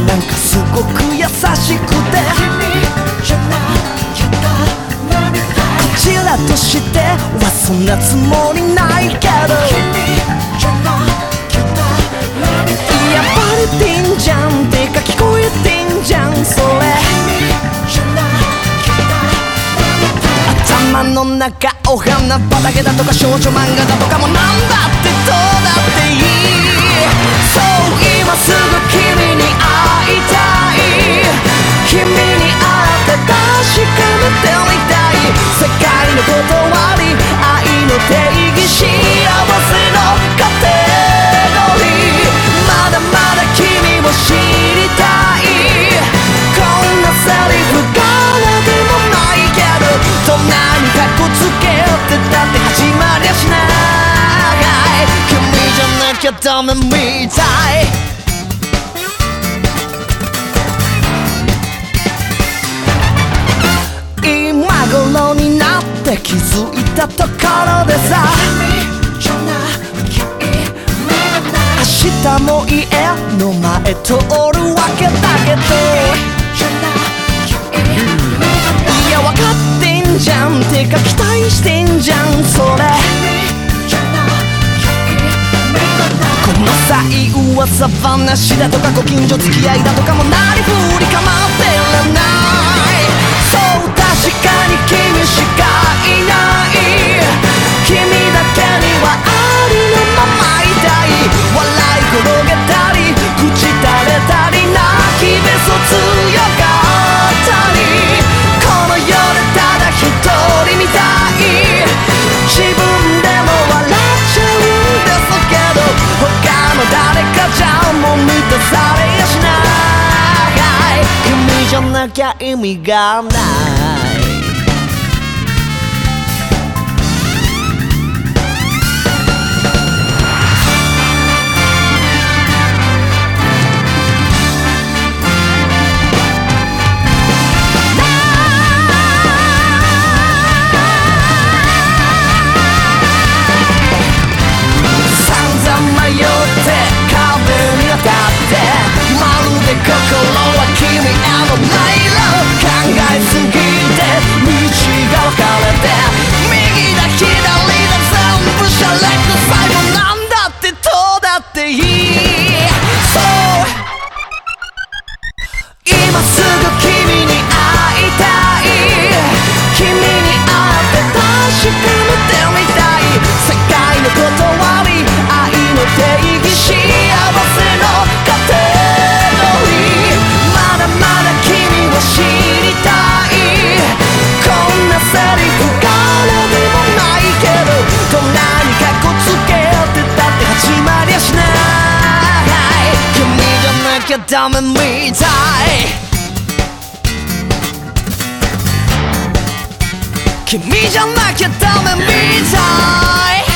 なんかすごく優しくて、君じゃなきゃダメみたい。こちらとしてはそんなつもりないけど、君じゃなきゃダメみたい。いやバレてんじゃんってか聞こえてんじゃんそれ。君じゃなきゃダメみたい。頭の中お花畑だとか少女漫画だとかもなんだってどうだっていい。そう今すぐ君に会いたい。君に会って確かめてみたい。世界の断り愛の定義幸せのカテゴリー。まだまだ君を知りたい。こんなセリフからでもないけど、どんなにかっこつけてたって始まりゃしない。君じゃなきゃダメみたい。今頃になって気づいたところでさ、君じゃなきゃいい明日も家の前通るわけだけど、いや分かってんじゃんてか期待してんじゃんそれ。この際噂話だとかご近所付き合いだとかもなりふり構ってらない。そう確かに君しかいない。君だけにはありのままいたい。笑い転げたり口垂れたり泣きべそ強かったり、この世でただ一人みたい。自分でも笑っちゃうんですけど、他の誰かじゃもう満たされやしない。君じゃなきゃ意味がない。心は君への迷路。考えすぎて道が分かれて、右だ左だ全部シャレくさい。もうなんだってどうだっていい。そう今すぐ君に会いたい。君に会って確かめてみたい。世界の断り愛の定義幸せの過程。知りたい。こんなセリフからでもないけど、どんなにかっこつけてたって始まりゃしない。君じゃなきゃダメみたい。君じゃなきゃダメみたい。